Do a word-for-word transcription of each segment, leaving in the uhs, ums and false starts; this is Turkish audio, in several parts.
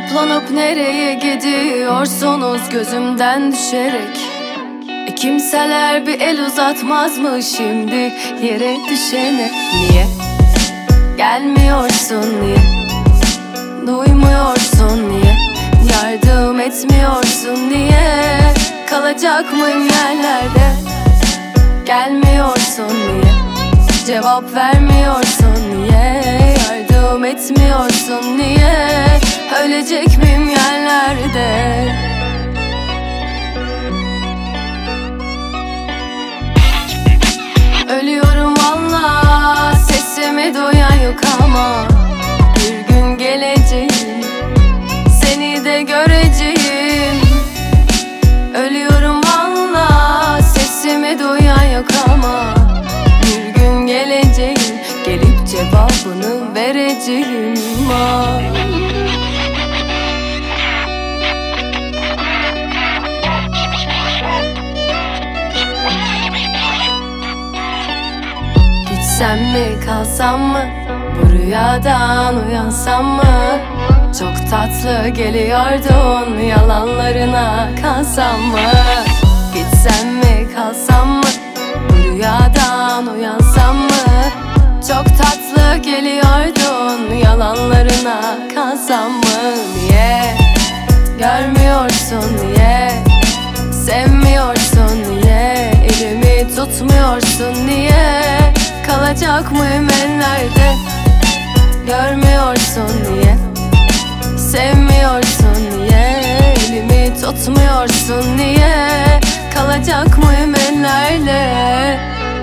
Toplanıp nereye gidiyorsunuz gözümden düşerek? E kimseler bir el uzatmaz mı şimdi yere düşene? Niye gelmiyorsun, niye duymuyorsun, niye yardım etmiyorsun, niye kalacak mıyım yerlerde? Gelmiyorsun, niye cevap vermiyorsun, niye yardım etmiyorsun, niye ölecek miyim yerlerde? Ölüyorum valla, sesimi duyan yok ama bir gün geleceğim, seni de göreceğim. Ölüyorum valla, sesimi duyan yok ama bir gün geleceğim, gelip cevabını vereceğim. Ah. Gitsem mi kalsam mı, bu rüyadan uyansam mı? Çok tatlı geliyordun, yalanlarına kalsam mı? Gitsem mi kalsam mı, bu rüyadan uyansam mı? Çok tatlı geliyordun, yalanlarına kalsam mı? Niye görmüyorsun, niye sevmiyorsun, niye elimi tutmuyorsun, niye kalacak mıyım ellerde? Görmüyorsun, niye sevmiyorsun, niye elimi tutmuyorsun, niye kalacak mıyım ellerde?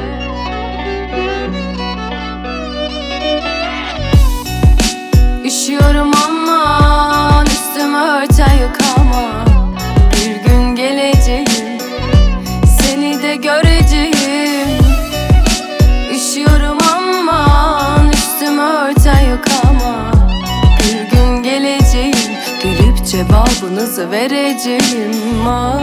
Üşüyorum aman, üstümü örten yok ama bir gün geleceğim, seni de göreceğim. Üşüyorum aman, üstümü örten yok ama bir gün geleceğim, gelip cevabınızı vereceğim. Ah.